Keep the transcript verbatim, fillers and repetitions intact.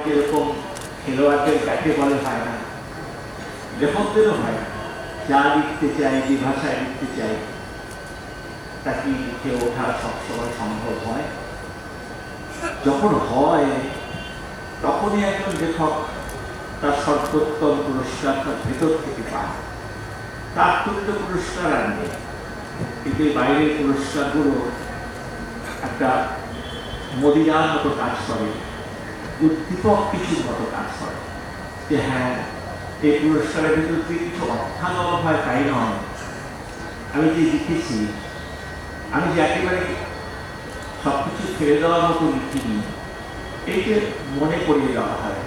যেরকম খেলোয়াড়দের ব্যাটে বলে হয় না, লেখকদেরও হয় না। যা লিখতে চাই, যে ভাষায় লিখতে চাই, তাকে লিখে ওঠা সবসময় সম্ভব হয়। যখন হয় তখনই একজন লেখক তার সর্বোত্তম পুরস্কার তার ভেতর থেকে পায়। তার তুল্য পুরস্কার আর নেই। কিন্তু এই বাইরের পুরস্কারগুলো একটা মদিনার মতো কাজ করে, উদ্দীপক কিছুর মতো কাজ করে, যে হ্যাঁ এই পুরস্কারের ভিতর থেকে কিছু অর্থাগম হয় তাই নয়। আমি যে লিখেছি, আমি যে একেবারে সবকিছু ফেলে দেওয়ার মতো লিখিনি, এইকে মনে করিয়ে দেওয়া হয়।